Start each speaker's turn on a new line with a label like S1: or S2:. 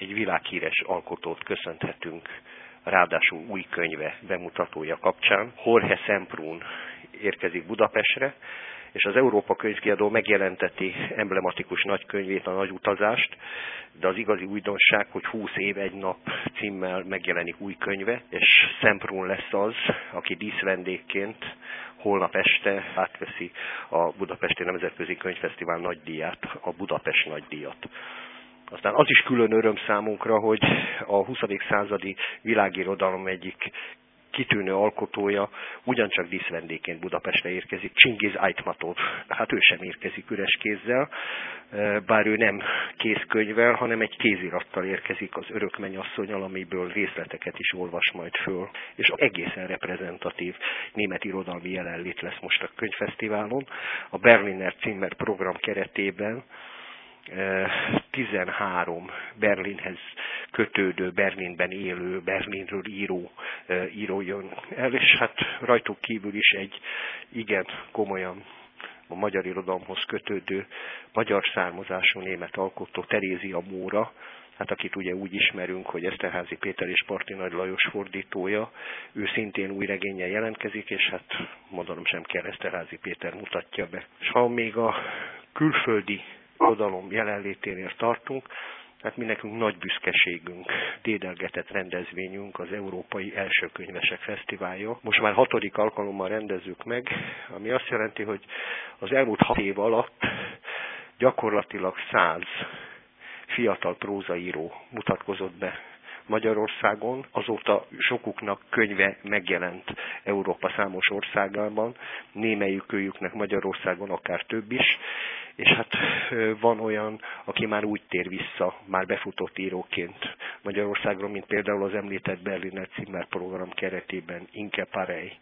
S1: egy világhíres alkotót köszönhetünk, ráadásul új könyve bemutatója kapcsán. Jorge Semprún érkezik Budapestre, és az Európa Könyvkiadó megjelenteti emblematikus nagykönyvét, a Nagy utazást, de az igazi újdonság, hogy 20 év egy nap címmel megjelenik új könyve, és Semprún lesz az, aki díszvendégként holnap este átveszi a Budapesti Nemzetközi Könyvfesztivál nagydíját, a Budapest nagydíjat. Aztán az is külön öröm számunkra, hogy a 20. századi világirodalom egyik kitűnő alkotója ugyancsak díszvendégként Budapestre érkezik, Csingiz Ajtmatov. Hát ő sem érkezik üres kézzel, bár ő nem kézkönyvvel, hanem egy kézirattal érkezik az Örök mennyasszonnyal, amiből részleteket is olvas majd föl. És egészen reprezentatív német irodalmi jelenlét lesz most a könyvfesztiválon. A Berliner Zimmer program keretében 13 Berlinhez kötődő, Berlinben élő, Berlinről író jön el, és hát rajtuk kívül is egy igen komolyan a magyar irodalomhoz kötődő, magyar származású német alkotó, Terézia Móra, hát akit ugye úgy ismerünk, hogy Eszterházy Péter és Parti Nagy Lajos fordítója, ő szintén új regénnyel jelentkezik, és hát mondanom sem kell, Eszterházy Péter mutatja be. És ha még a külföldi irodalom jelenléténél tartunk, hát mi nekünk nagy büszkeségünk, dédelgetett rendezvényünk az Európai Első Könyvesek Fesztiválja. Most már 6. alkalommal rendezzük meg, ami azt jelenti, hogy az elmúlt 6 év alatt gyakorlatilag 100 fiatal prózaíró mutatkozott be Magyarországon, azóta sokuknak könyve megjelent Európa számos országában, némelyikőjüknek Magyarországon akár több is, és hát van olyan, aki már úgy tér vissza, már befutott íróként Magyarországról, mint például az említett Berliner Zimmer program keretében Inke Parey.